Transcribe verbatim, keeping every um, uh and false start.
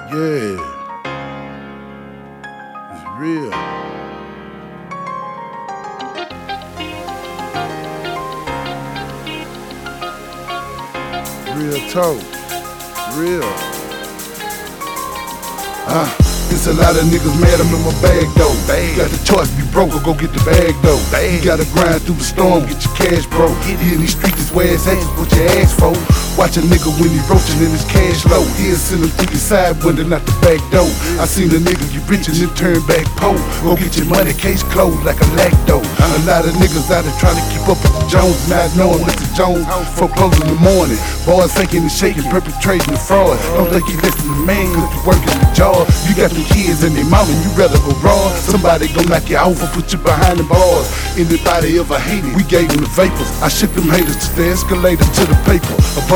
Yeah, it's real. Real talk, real. Uh, it's a lot of niggas mad I'm in my bag though. Bag. Got the choice, be broke or go get the bag though. Bag. You gotta grind through the storm, get your cash, bro. Here in these streets is where it's at, is what you ask for. Watch a nigga when he roachin' in his cash low. He'll send him through the side window, not the back door. I seen a nigga get rich and then turn back poor. Go get your money, case closed like a lacto. A lot of niggas out there trying to keep up with the Jones, not knowing Mister Jones foreclosed in the morning. Boys faking and shaking, perpetrating the fraud. Don't think you listen to man cause you working the job. You got them kids and they mama, you rather go raw. Somebody gon' knock you off or put you behind the bars. Anybody ever hated, we gave them the vapors. I shipped them haters to the escalator to the paper. A